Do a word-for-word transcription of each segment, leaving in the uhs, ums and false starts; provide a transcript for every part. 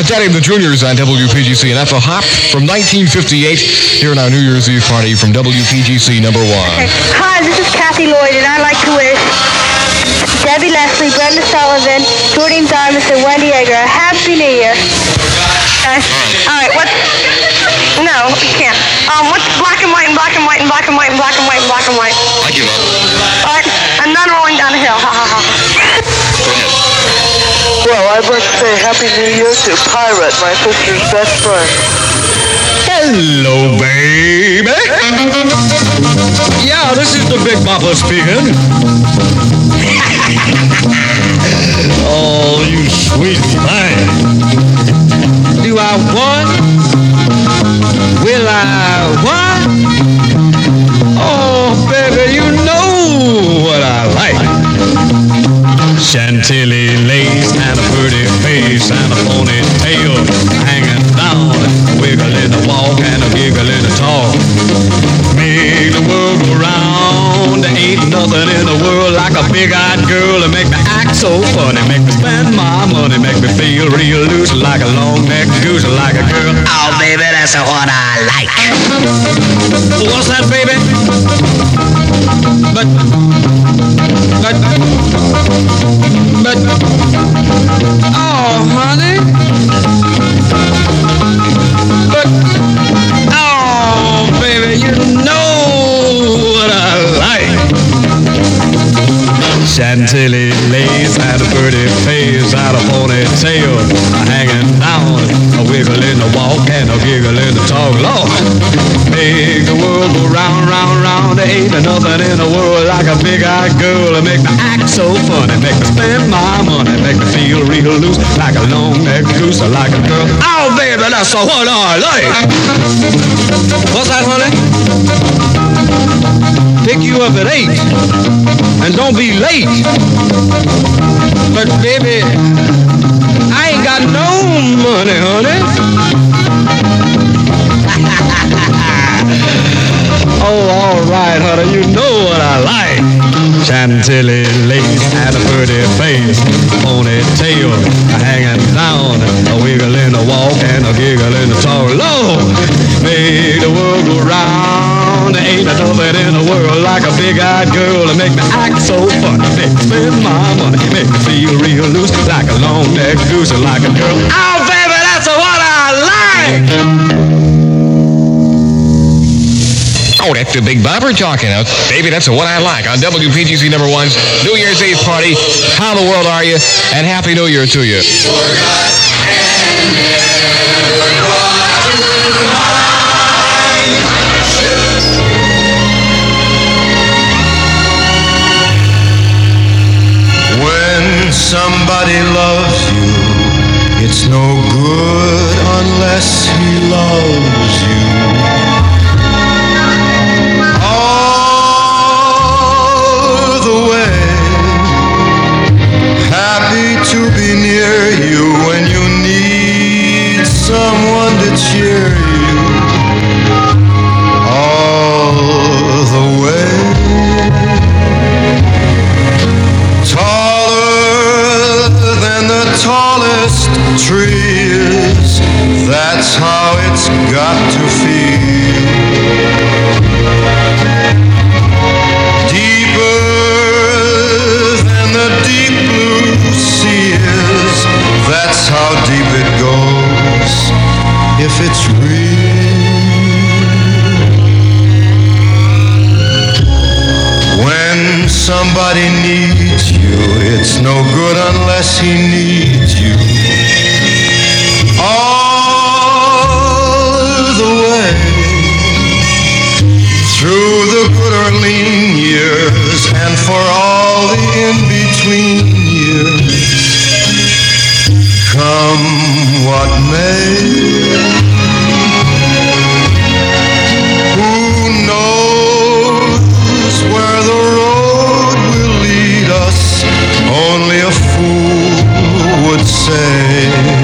Daddy and the Juniors on W P G C, and that's a hop from nineteen fifty-eight here in our New Year's Eve party from W P G C number one. Okay. Hi, this is Kathy Lloyd, and I'd like to wish Debbie Leslie, Brenda Sullivan, Jordan Dimas, and Wendy Egger a Happy New Year. Okay. All right, what's... No, you can't. Um, what's black and white and black and white and black and white and black and white and black and white? I give up. All right, and none rolling down the hill. Ha, ha, ha. Go ahead. Well, I'd like to say Happy New Year to Pirate, my sister's best friend. Hello, baby. Yeah, this is the Big Bopper speaking. Oh, you sweet thing. Do I want? Will I what? Oh, baby, you know what I like. Chantilly lace and a pretty face and a ponytail hanging down, a wiggle in the walk and a giggle in the talk. Make the world go round. There ain't nothing in the world like a big-eyed girl to make me act so funny, make me spend my money, make me feel real loose like a long-necked goose, like a girl. Oh, baby, that's what I like. What's that, baby? But, but, but, oh, honey. But, oh, baby, you know what I like. Chantilly lace and a pretty face and a ponytail hanging down, a wiggle in the walk and a giggle in the talk. Lord, make the world go round, round, round. There ain't nothing in the world like a big-eyed girl to make me act so funny, make me spend my money, make me feel real loose like a long-necked goose or like a girl. Oh, baby, that's what I like. What's that, honey? Pick you up at eight, and don't be late. But baby, I ain't got no money, honey. Oh, all right, honey, you know what I like. Chantilly lace and a pretty face, ponytail hanging down, a wiggle in the walk and a giggle in the talk. Lord, make the world go round. There ain't nothing in the world like a big-eyed girl to make me act so funny, make me spend my money, make me feel real loose like a long-necked goose or like a girl. Oh, baby, that's what I like. Oh, that's the Big Bopper talking out. Baby, that's what I like on W P G C number one's New Year's Eve party. How in the world are you? And Happy New Year to you. When somebody loves you, it's no good unless he loves you. To be near you when you need someone to cheer you all the way. Taller than the tallest tree is, that's how it's got to feel. Deeper than the deep blue sea is, that's how deep it goes if it's real. When somebody needs you, it's no good unless he needs you all the way. Through the good or lean years and for all the in-between years, come what may. Who knows where the road will lead us? Only a fool would say.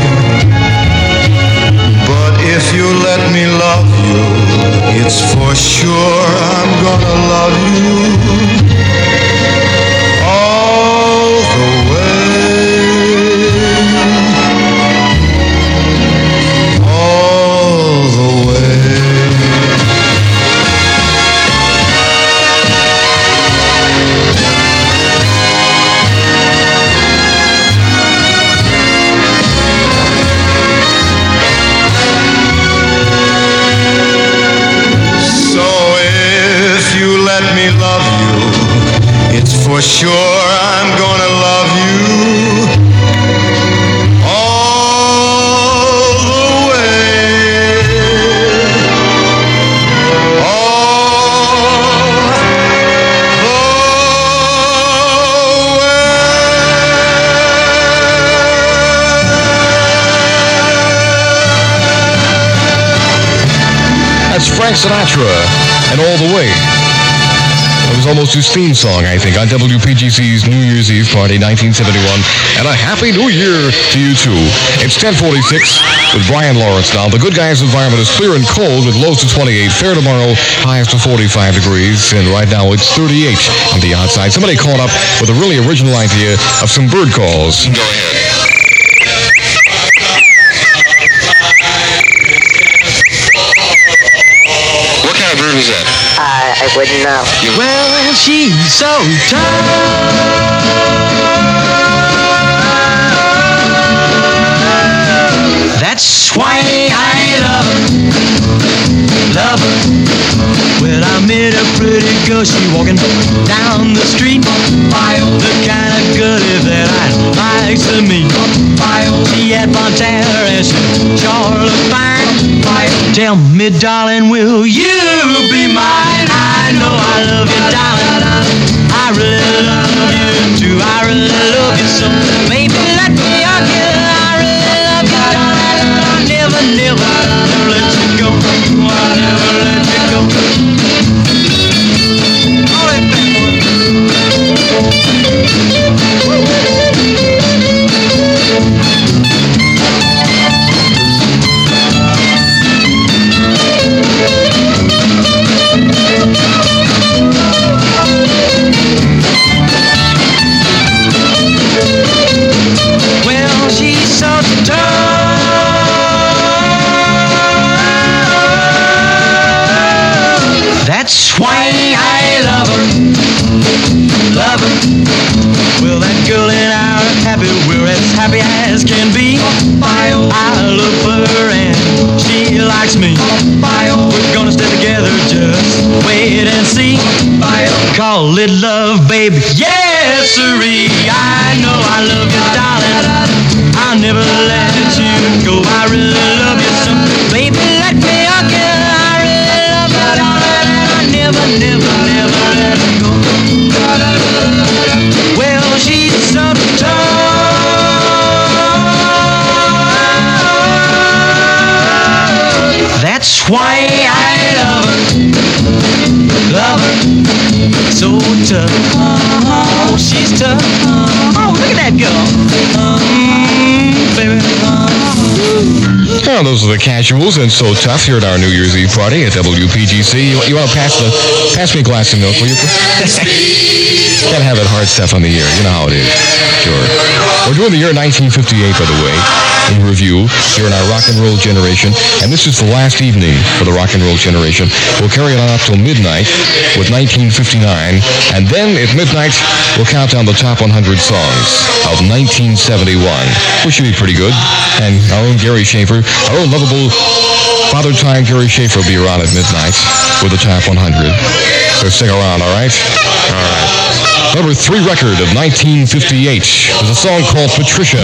But if you let me love you, it's for sure I'm gonna love you all the way. Frank Sinatra and All the Way. It was almost his theme song, I think, on W P G C's New Year's Eve party, nineteen seventy-one. And a Happy New Year to you, too. It's ten forty-six with Brian Lawrence now. The Good Guys environment is clear and cold with lows to twenty-eight. Fair tomorrow, highs to forty-five degrees. And right now, it's thirty-eight on the outside. Somebody called up with a really original idea of some bird calls. Go ahead. What kind of bird was that? I, I wouldn't know. Well, she's so tough. That's why I love her, love her. Well, I met a pretty girl, she walking down the street. The kind of girlie that I like to meet. She had blonde hair and she sure looked fine. Tell me, darling, will you be mine? I know I love you, darling. I really love you too. I really love you so. Baby, let me hug you. I really love you, darling. I'll never, never, never let you go. I'll never let you go. All right, back, boy. Well, she's so tough. That's why I love her, love her. Well, that girl and I are happy, we're as happy as can be. I love her and she likes me. We're gonna stay together, just wait and see. Call it love, baby, yes sirree. I know I love you, darling. I'll never let you go. I really love you so. Baby, let me hug you. I really love you, darling. I'll never, never, never let you go. Well, she's so tough. That's why I love her, love her. So tough. Oh, she's tough. Oh, look at that girl. Mm, baby. Well, those are the Casuals and So Tough here at our New Year's Eve party at W P G C. You, you want to pass the pass me a glass of milk, will you? Gotta have that hard stuff on the ear. You know how it is. Sure. We're doing the year nineteen fifty-eight, by the way, in review here in our rock and roll generation. And this is the last evening for the rock and roll generation. We'll carry it on up till midnight with nineteen fifty-nine. And then at midnight, we'll count down the top one hundred songs of nineteen seventy-one, which should be pretty good. And our own Gary Schaefer, our own lovable Father Time Gary Schaefer will be around at midnight with the top one hundred. So stick around, all right? All right. Number three record of nineteen fifty-eight was a song called Patricia.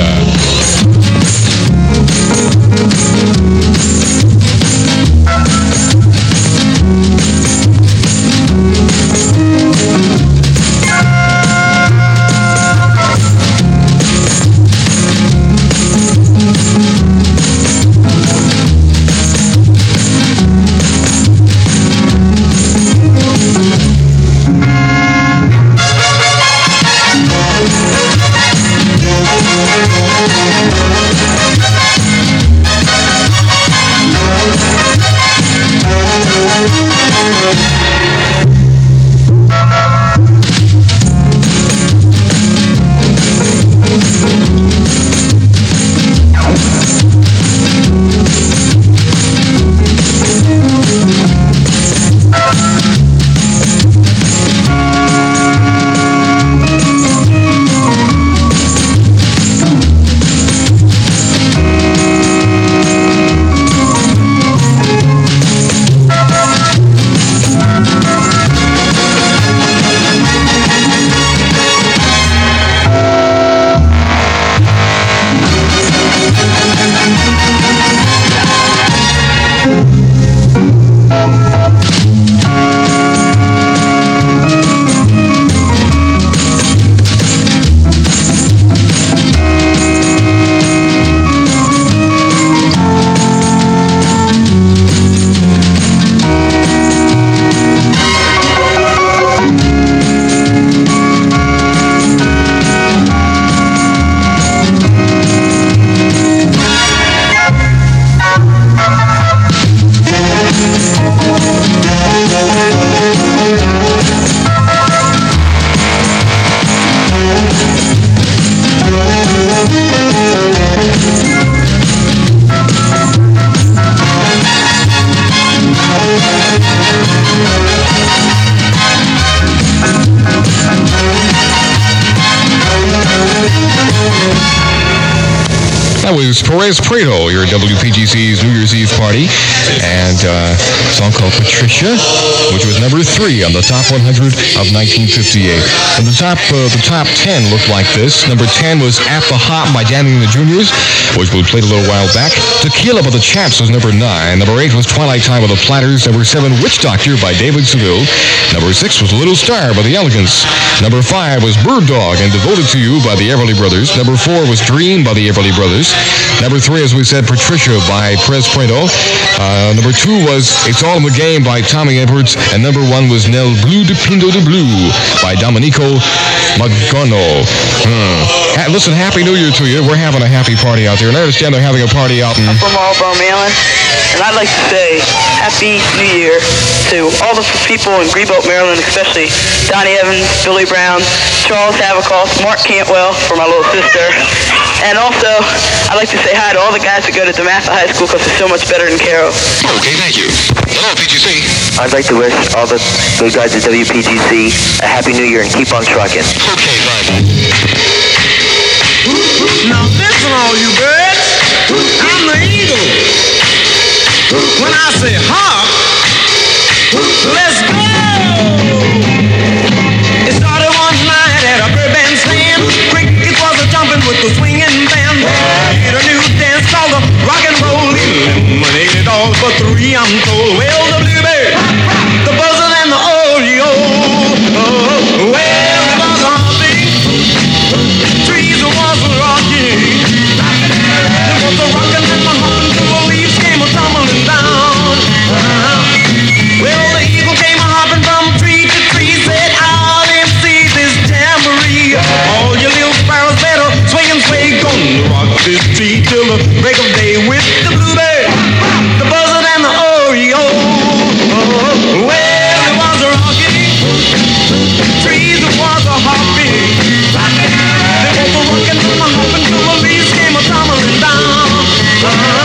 That was Perez Prado, your W P G C's New Year's Eve party, and uh, a song called Patricia, which was number three on the top one hundred of nineteen fifty-eight. And the top uh, the top ten looked like this. Number ten was At the Hop by Danny and the Juniors, which we played a little while back. Tequila by the Chaps was number nine. Number eight was Twilight Time by the Platters. Number seven, Witch Doctor by David Seville. Number six was Little Star by the Elegants. Number five was Bird Dog and Devoted to You by the Everly Brothers. Number four was Dream by the Everly Brothers. Number three, as we said, Patricia by Perez Prado. Uh, number two was It's All in the Game by Tommy Edwards. And number one was Nel Blue de Pindo de Blue by Domenico Magono. Hmm. Ha- listen, Happy New Year to you. We're having a happy party out there. And I understand they're having a party out in... I'm from Marlboro, Maryland, and I'd like to say Happy New Year to all the people in Greenbelt, Maryland, especially Donnie Evans, Billy Brown, Charles Havakoff, Mark Cantwell for my little sister. And also, I'd like to say hi to all the guys that go to DeMatha High School because it's so much better than Caro. Okay, thank you. Hello, P G C. I'd like to wish all the good guys at W P G C a Happy New Year and keep on trucking. Okay, bye. Now listen, all you birds, I'm the eagle. When I say hop, let's go. It started one night at a Burbank stand. Crickets was a jumping with the swinging band. Did a new dance called the rock and roll. Eliminated all but three, I'm told. Well, the bluebird, the buzzard, and the Oreo. Oh, well, it was a big trees was rocking. There was a rockin' and a hoppin' till the leaves came a tumbling down. Uh-huh. Well, the eagle came a hopping from tree to tree, said, "I'll see this jamboree. All you little sparrows better swing and sway, gonna rock this tree till the break of day with the bluebird, the buzzard, and the Oreo." Oh, well, it was a rocking, trees was a hopping. There was a rockin' and a hopping till the leaves came a tumbling down. Uh-huh.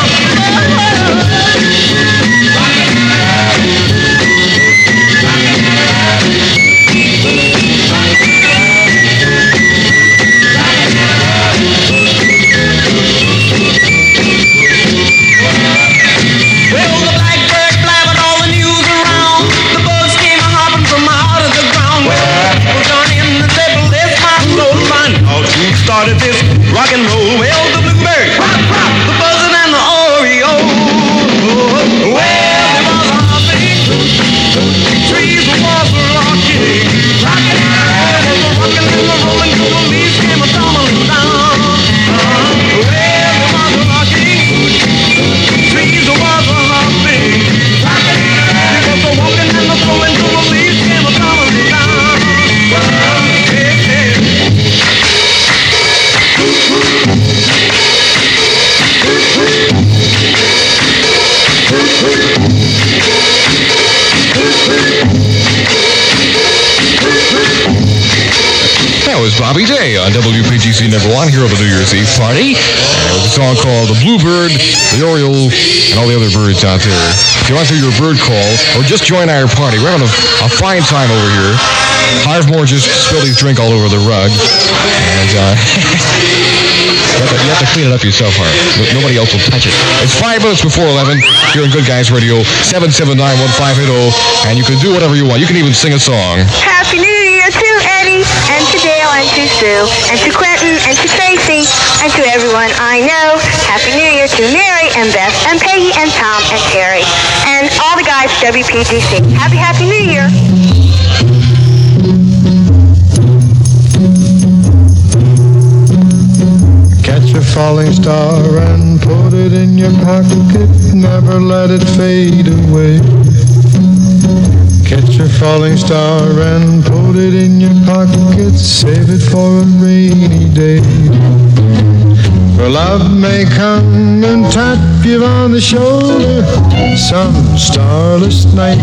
Well, the blackbird blabbing all the news around. The bugs came a hopping from out of the ground. Well, people joined in and said, "Well, this my soul find out who started this rock and roll." Well, the bluebird, the buzzard, and the Oreo. Oh, well, there was a hopping, trees was a rocking. There was a rocking and a rolling till the leaves came a tumbling down. Uh-huh. Well, there was a rocking, trees was a hopping. There was a walking and a rolling till the leaves came a tumbling down. Uh-huh. Yeah, yeah. That was Bobby Day on W P G C number one here on the New Year's Eve party. And it was a song called The Bluebird, The Oriole, and all the other birds out there. If you want to do your bird call or just join our party, we're having a, a fine time over here. Harvemore just spilled his drink all over the rug. And uh, you, have to, you have to clean it up yourself, Harv. Nobody else will touch it. It's five minutes before eleven here on Good Guys Radio, seven seven nine, one five eight zero. And you can do whatever you want. You can even sing a song. Happy New Year to Eddie and to Dale and to Sue and to Quentin and to Tracy and to everyone I know. Happy New Year to Mary and Beth and Peggy and Tom and Terry and all the guys at W P G C. Happy, Happy New Year. Catch a falling star and put it in your pocket. Never let it fade away. Catch a falling star and put it in your pocket. Save it for a rainy day. For love may come and tap you on the shoulder some starless night.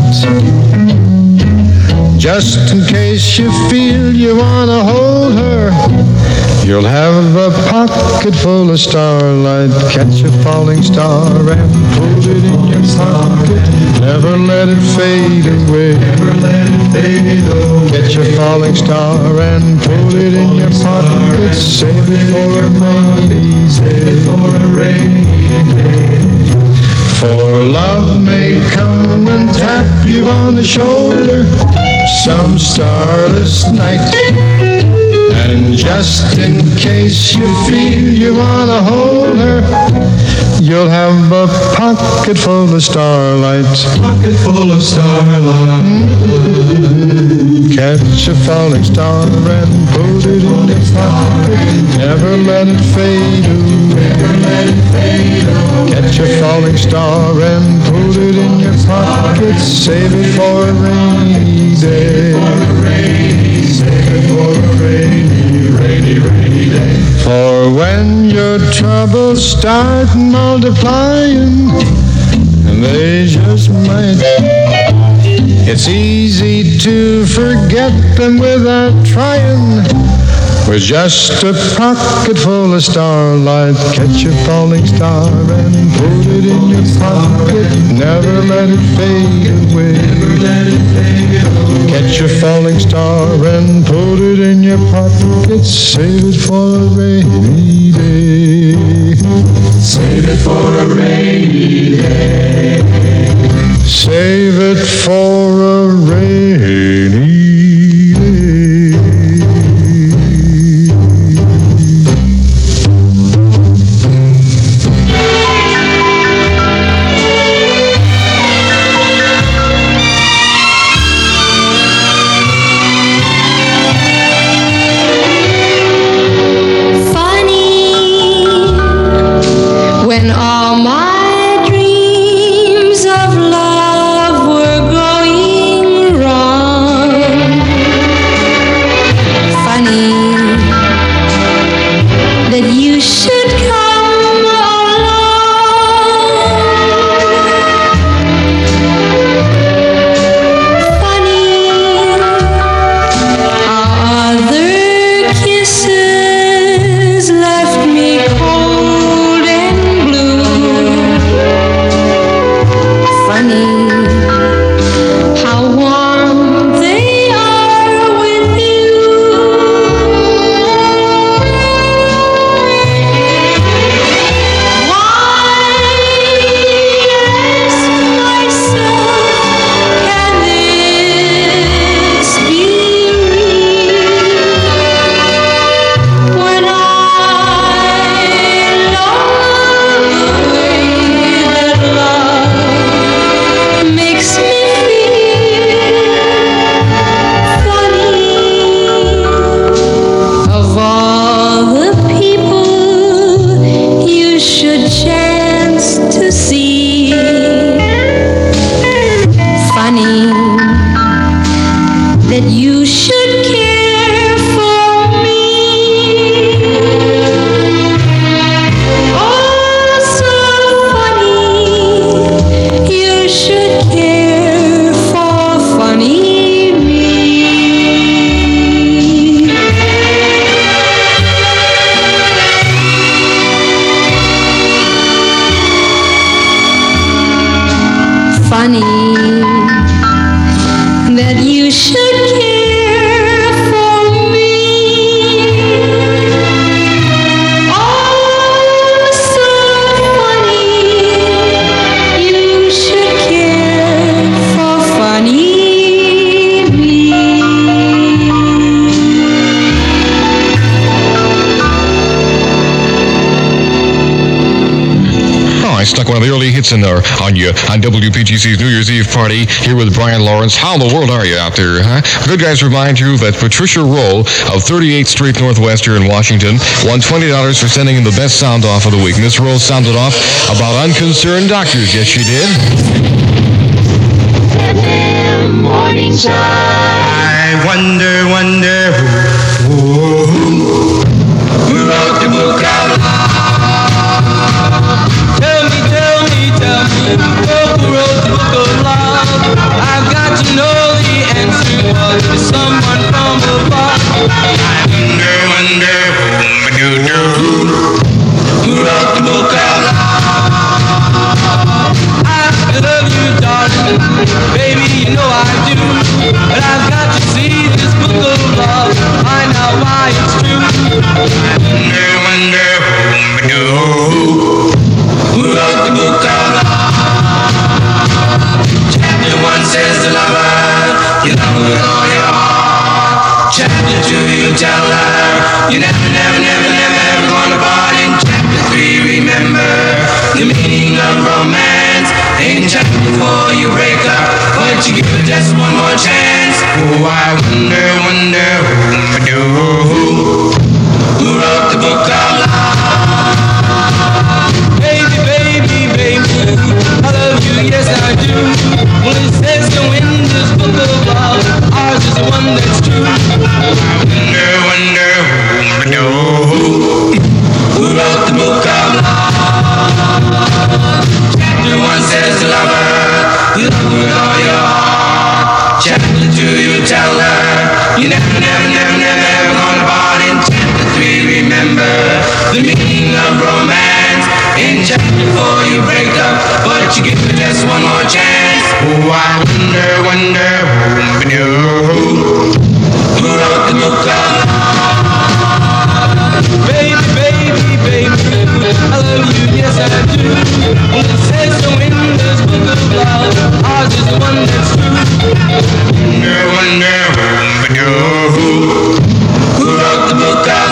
Just in case you feel you want to hold her, you'll have a pocket full of starlight. Catch a falling star and put it in your pocket. Never let it fade away. Never let it fade away. Catch a falling star and put it in your pocket. Save it for a rainy day. you on the shoulder some starless night. And just in case you feel you want to hold her, you'll have a pocket full of starlight. Pocket full of starlight. Mm-hmm. Catch a falling star and put it in your pocket. Never let it fade away. Never let it fade away. Catch a falling star and put it in your pocket. Save it for a rainy day. Save it for a rainy, rainy, rainy day. For when your troubles start multiplying, and they just might, it's easy to forget them without trying. With just a pocket full of starlight, catch a falling star and put it in your pocket. Never let it fade away. Never let it fade away. Catch a falling star and put it in your pocket. Save it for a rainy day. Save it for a rainy day. Save it for a rainy day. When all my dreams of love were going wrong, funny that you should come along. Funny how other kisses left me cold and funny how warm they are with you. Why, ask myself, can this be real? When I love the way that love makes me feel funny. Of all the people you should chance to see, funny that you should care for me. Oh, so funny you should care for funny me. Funny that you should care for me. Oh, so funny you should care for funny me. Oh, I stuck one of the early hits in there on you on W P G C's New Year's Eve party here with Brian Lawrence. How in the world are you out there, huh? Good guys remind you that Patricia Roll of thirty-eighth Street Northwest here in Washington won twenty dollars for sending in the best sound off of the week. Miss Roll sounded off about unconcerned doctors. Yes, she did. Morning sun. I wonder, wonder who, who, who wrote the book of love. Tell me, tell me, tell me, who wrote the book of love? I've got to know the answer. Was it someone from above? I wonder, wonder who, who, who wrote the book of love? I love you, darling, baby, you know I do. But I've got to see this book of love, find out why it's true. I wonder, wonder who, who wrote the book of love? Chapter one says to lover, you love her with all your heart. Chapter two, you tell her, you never, never, never, never, ever gonna part. In chapter three, remember the meaning of romance. In chapter four, you break up, but you give it just one more chance. Oh, I wonder, wonder, who do who, who wrote the book of love? Baby, baby, baby, I love you, yes I do. Well, it says so in this book of love, ours is the one that's true. I wonder, wonder, who do who, who wrote the book of love? Chapter one says to lover, you love her with all your heart. Chapter two, you tell her, you never, never, never, never, ever gonna part. In chapter three, remember the meaning of romance. In chapter four, you break up, but you give it just one more chance. Oh, I wonder, wonder, who do who, who wrote the book of love? Baby, baby, baby, I love you, yes I do. Well, it says so in this book of love, ours is the one that's true. Wonder, wonder, who do who, who wrote the book of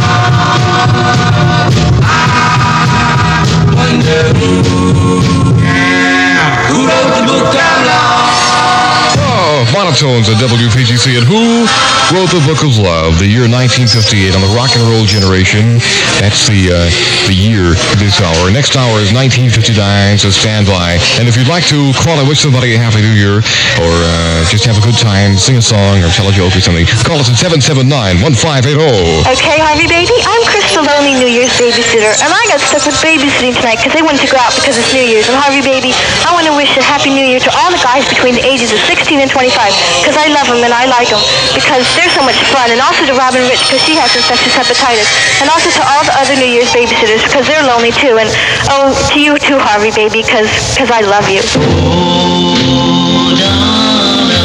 love? I wonder who, yeah, who wrote the book of love? Oh, monotones at W P G C. And who wrote the Book of Love? The year nineteen fifty-eight on the Rock and Roll Generation. That's the uh, the year this hour. Next hour is nineteen fifty-nine, so stand by. And if you'd like to call and wish somebody a Happy New Year, or uh, just have a good time, sing a song, or tell a joke or something, call us at seven seven nine, one five eight zero. Okay, Harvey baby, I'm Crystal Loney, New Year's babysitter, and I got stuck with babysitting tonight because they wanted to go out because it's New Year's. And Harvey baby, I want to wish a Happy New Year to all the guys between the ages of sixteen and twenty-five, because I love them and I like them, because they're so much fun. And also to Robin Rich, because she has infectious hepatitis. And also to all the other New Year's babysitters, because they're lonely too. And oh, to you too, Harvey baby, because because I love you. Oh, Donna,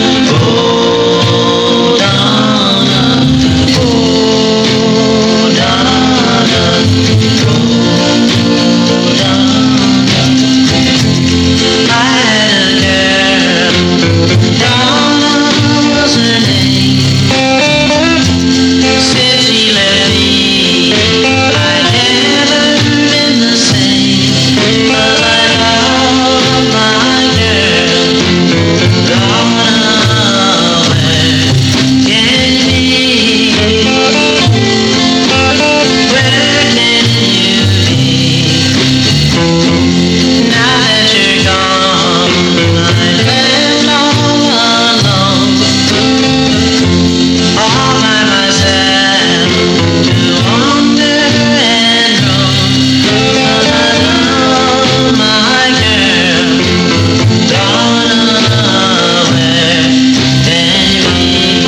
oh, Donna, oh, Donna, oh, Donna. I had a girl, Donna was her name. Since she left me, I've never been the same. But I love my girl, Donna, where can you be? Where can you be? Now that you're gone, I'm left all alone, all by myself, to wander and roam. 'Cause I love my girl, Donna, where can you be?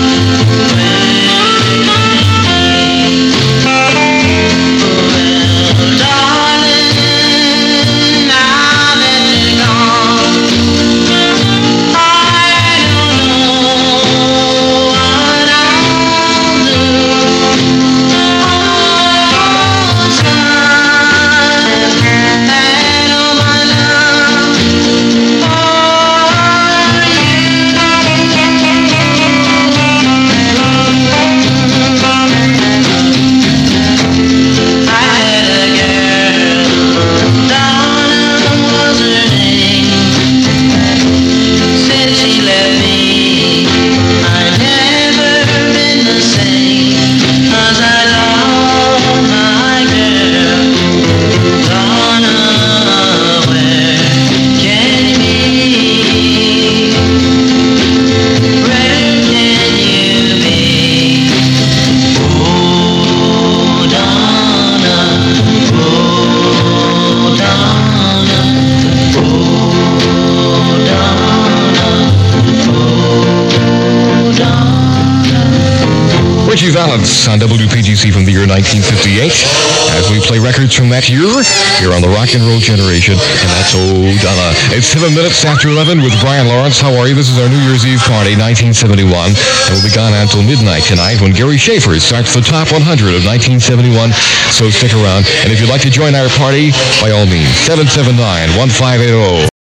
Where can you be? Well, darling, now that you're gone, I don't know what I'll do. All the time and all my love for you. I had a girl, Donna was her name. Since she left me, I've never been the same. 'Cause I love my girl, Donna, where can you be? Where can you be? Oh, Donna, oh, Donna, oh, Donna, oh, Donna. Richie Valens on W P G C from the year nineteen fifty-eight. As we play records from that year, here on the Rock and Roll Generation, and that's Oh Donna. It's seven minutes after eleven with Brian Lawrence. How are you? This is our New Year's Eve party, nineteen seventy-one, and we'll be gone until midnight tonight when Gary Schaefer starts the top one hundred of nineteen seventy-one. So stick around, and if you'd like to join our party, by all means, seven seven nine, one five eight zero.